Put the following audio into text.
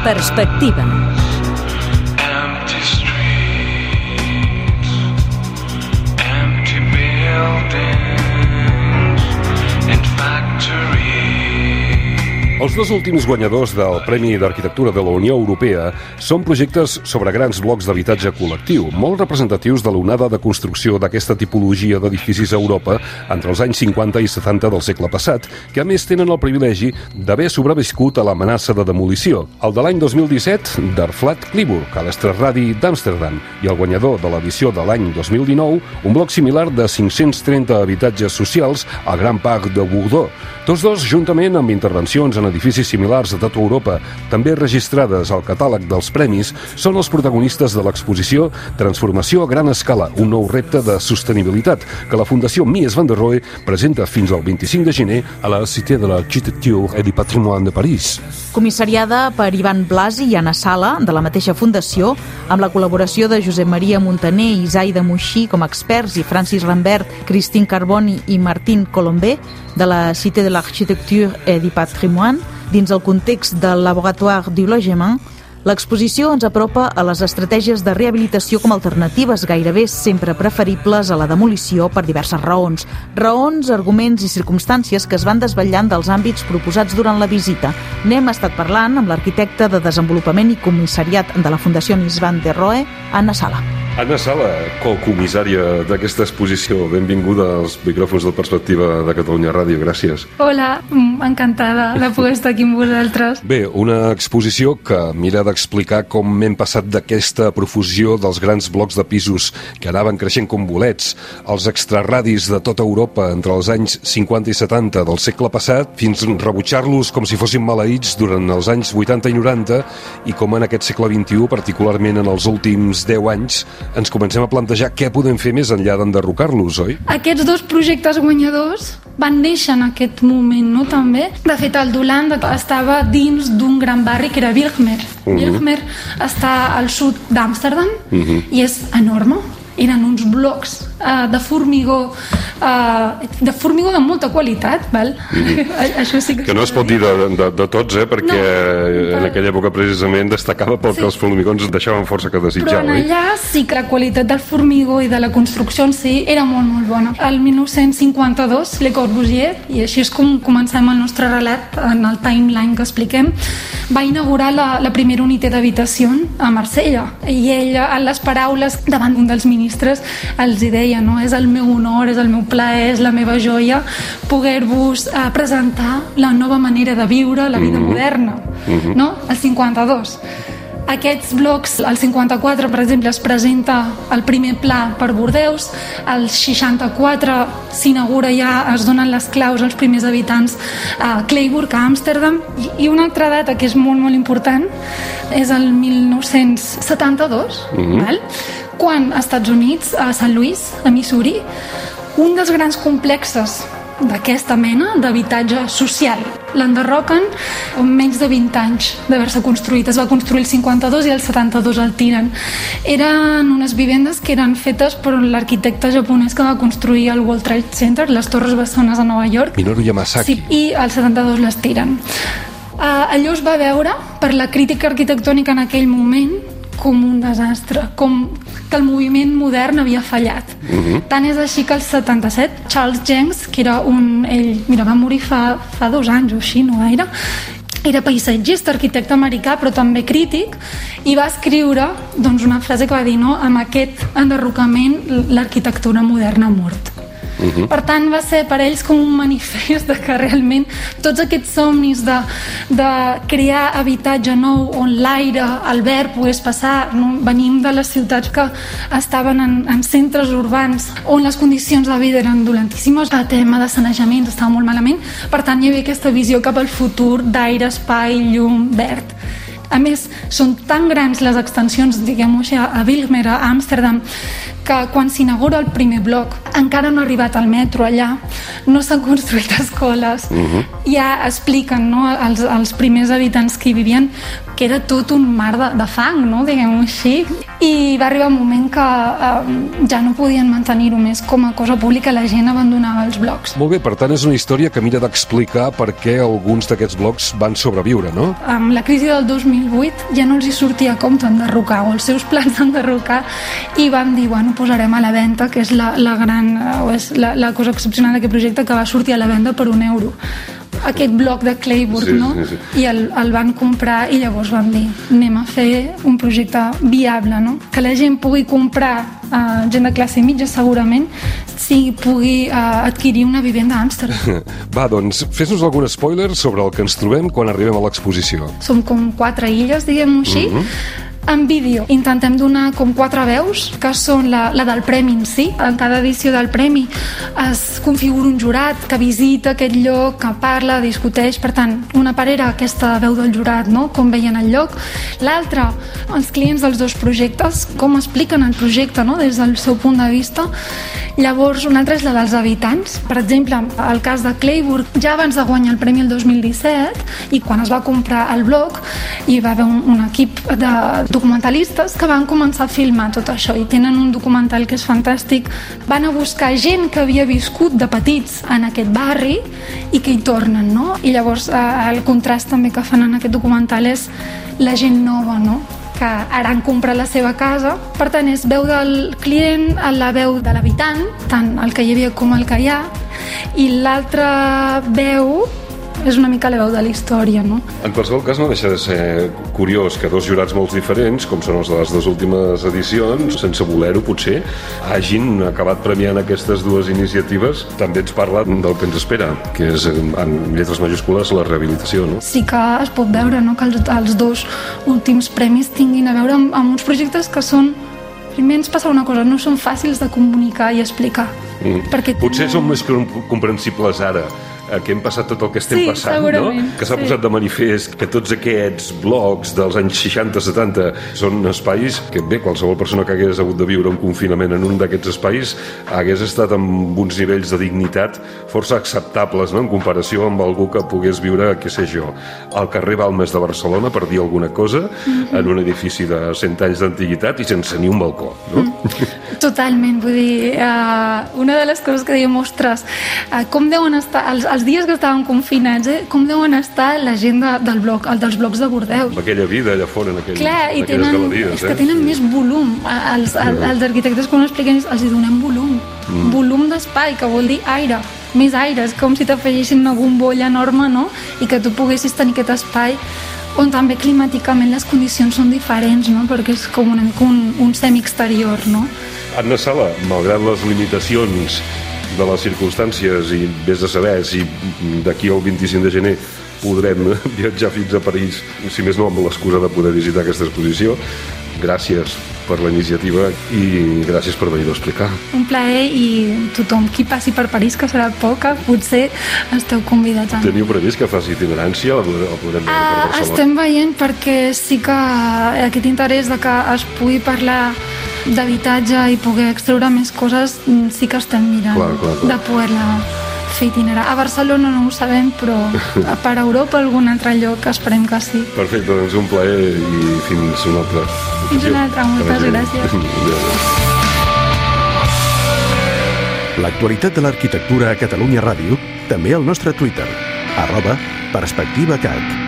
Perspectiva. Els dos últims guanyadors del Premi d'Arquitectura de la Unió Europea són projectes sobre grans blocs d'habitatge col·lectiu, molt representatius de l'onada de construcció d'aquesta tipologia d'edificis a Europa entre els anys 50 i 70 del segle passat, que a més tenen el privilegi d'haver sobreviscut a l'amenaça de demolició. El de l'any 2017, Der Flat Cliburg, a l'Estraradi d'Amsterdam, i el guanyador de l'edició de l'any 2019, un bloc similar de 530 habitatges socials al Grand Parc de Bordeaux. Tots dos, juntament amb intervencions en edificis similars a tota Europa, també registrades al catàleg dels premis, són els protagonistes de l'exposició Transformació a gran escala, un nou repte de sostenibilitat, que la Fundació Mies van der Rohe presenta fins al 25 de gener a la Cité de l'Architecture et du Patrimoine de París. Comissariada per Ivan Blasi i Anna Sala, de la mateixa fundació, amb la col·laboració de Josep Maria Montaner i Zaida Mouchi com a experts i Francis Rambert, Christine Carboni i Martín Colombé, de la Cité de l'Architecture et du Patrimoine, dins el context del Laboratoire du Logement, l'exposició ens apropa a les estratègies de rehabilitació com a alternatives gairebé sempre preferibles a la demolició per diverses raons. Raons, arguments i circumstàncies que es van desvetllant dels àmbits proposats durant la visita. N'hem estat parlant amb l'arquitecte de desenvolupament i comissariat de la Fundació Mies van der Rohe, Anna Sala. Anna Sala, co-comissària d'aquesta exposició, benvinguda als micròfons de Perspectiva de Catalunya Ràdio, gràcies. Hola, encantada de poder estar aquí amb vosaltres. Bé, una exposició que mira d'explicar com hem passat d'aquesta profusió dels grans blocs de pisos que anaven creixent com bolets, als extraradis de tota Europa entre els anys 50 i 70 del segle passat, fins a rebutjar-los com si fossin maleïts durant els anys 80 i 90, i com en aquest segle XXI, particularment en els últims 10 anys, ens comencem a plantejar què podem fer més enllà d'enderrocar-los, oi? Aquests dos projectes guanyadors van néixer en aquest moment, no, també? De fet, el d'Holanda estava dins d'un gran barri que era Wilmer. Wilmer està al sud d'Amsterdam i és enorme. Eren uns blocs de formigó de molta qualitat, val? Això sí que no es pot dir de tots, perquè en aquella època precisament destacava perquè els formigons deixaven força que desitjar. Però allà sí que la qualitat del formigó i de la construcció en si era molt, molt bona. El 1952, Le Corbusier, i així és com comencem el nostre relat en el timeline que expliquem, va inaugurar la primera unitat d'habitació a Marsella, i ell, en les paraules davant un dels ministres, els hi deia, no? És el meu honor, és el meu plaer, és la meva joia poder-vos presentar la nova manera de viure la vida moderna, no? El 52. Aquests blocs, el 54, per exemple, es presenta el primer pla per Bordeus, el 64 s'inaugura ja, es donen les claus als primers habitants a Cliburg, a Amsterdam, i una altra data que és molt, molt important és el 1972, val? Quan als Estats Units, a St. Louis, a Missouri, un dels grans complexes d'aquesta mena d'habitatge social l'enderroquen en menys de 20 anys d'haver-se construït. Es va construir el 52 i el 72 el tiren. Eren unes vivendes que eren fetes per l'arquitecte japonès que va construir el World Trade Center, les Torres Bessones a Nova York. Minoru Yamasaki. Sí, i el 72 les tiren. Allò es va veure per la crítica arquitectònica en aquell moment com un desastre, com que el moviment modern havia fallat. Tant és així que el 77 Charles Jenks, que era ell va morir fa 2 anys o així, no gaire, era paisatgista, arquitecte americà, però també crític, i va escriure una frase que va dir, no, amb aquest enderrocament l'arquitectura moderna ha mort. Per tant, va ser per ells com un manifest de que realment tots aquests somnis de crear habitatge nou on l'aire, el verd pogués passar, no? Venim de les ciutats que estaven en centres urbans on les condicions de vida eren dolentíssimes, el tema de sanejament estava molt malament, per tant hi havia aquesta visió cap al futur d'aire, espai, llum, verd. A més, són tan grans les extensions, diguem-ho així, a Wilmer, a Amsterdam, que quan s'inaugura el primer bloc encara no ha arribat el metro allà, no s'han construït escoles, ja expliquen, no, els primers habitants que hi vivien que era tot un mar de fang, no, diguem-ho així, i va arribar un moment que ja no podien mantenir-ho més com a cosa pública, la gent abandonava els blocs. Molt bé, per tant és una història que mira d'explicar per què alguns d'aquests blocs van sobreviure, no? Amb la crisi del 2008 ja no els hi sortia a compte enderrocar, o els seus plans d'enderrocar, i vam dir, bueno, posarem a la venda, que és la cosa excepcional d'aquest projecte, que va sortir a la venda per €1. Aquest bloc de Clayburgh, no? Sí. I el van comprar i llavors van dir, anem a fer un projecte viable, no? Que la gent pugui comprar, gent de classe mitja segurament, si pugui adquirir una vivenda a Amsterdam. Va, doncs, fes-nos algun spoiler sobre el que ens trobem quan arribem a l'exposició. Som com 4 illes, diguem-ho així. En vídeo intentem donar com 4 veus, que són la del premi en si. En cada edició del premi es configura un jurat que visita aquest lloc, que parla, discuteix. Per tant, una part era aquesta veu del jurat, no? Com veien el lloc. L'altra, els clients dels dos projectes, com expliquen el projecte, no? Des del seu punt de vista. Llavors, una altra és la dels habitants. Per exemple, el cas de Clayburgh, ja abans de guanyar el premi el 2017, i quan es va comprar el bloc, hi va haver un equip de documentalistes que van començar a filmar tot això, i tenen un documental que és fantàstic. Van a buscar gent que havia viscut de petits en aquest barri i que hi tornen, no? I llavors el contrast també que fan en aquest documental és la gent nova, no? Que ara han comprat la seva casa. Per tant, és veu del client, la veu de l'habitant, tant el que hi havia com el que hi ha, i l'altra veu és una mica la veu de la història, no? En qualsevol cas, no deixa de ser curiós que dos jurats molt diferents, com són els de les dues últimes edicions, sense voler-ho potser, hagin acabat premiant aquestes dues iniciatives. També ens parla del que ens espera, que és, en lletres majúscules, la rehabilitació, no? Sí que es pot veure, no?, que els dos últims premis tinguin a veure amb uns projectes que són... Primer ens passa una cosa, no són fàcils de comunicar i explicar. Potser són més comprensibles ara, que hem passat tot el que estem passant, no? Que s'ha posat de manifest que tots aquests blocs dels anys 60-70 són espais que, bé, qualsevol persona que hagués hagut de viure un confinament en un d'aquests espais hagués estat amb uns nivells de dignitat força acceptables, no?, en comparació amb algú que pogués viure, què sé jo, al carrer Balmes de Barcelona, per dir alguna cosa, en un edifici de 100 anys d'antiguitat i sense ni un balcó, no? Totalment, vull dir, una de les coses que diem, ostres, com deuen estar els dies que estàvem confinats, com deuen estar la gent dels blocs de Bordeus. Amb aquella vida allà fora, en aquelles galeries. És que tenen més volum. Els arquitectes, quan ho expliquen, els hi donem volum. Volum d'espai, que vol dir aire. Més aire, és com si t'afegissin una bombolla enorme, no?, i que tu poguessis tenir aquest espai on també climàticament les condicions són diferents, no?, perquè és com una mica un semi-exterior, no? Anna Sala, malgrat les limitacions de les circumstàncies, i vés a saber si d'aquí al 25 de gener podrem viatjar fins a París, si més no amb l'excusa de poder visitar aquesta exposició, gràcies per la iniciativa i gràcies per venir a explicar. Un plaer, i tothom qui passi per París, que serà poca, potser esteu convidats a... Teniu previst que faci itinerància? La podrem veure per Barcelona? Estem veient, perquè sí que aquest interès de que es pugui parlar d'habitatge i poder extreure més coses, sí que estem mirant de poder-la fer itinerar. A Barcelona no ho sabem, però per Europa, algun altre lloc, esperem que sí. Perfecte, doncs un plaer i fins una altra. Fins una altra, moltes gràcies. L'actualitat de l'arquitectura a Catalunya Ràdio, també al nostre Twitter, @perspectivacat.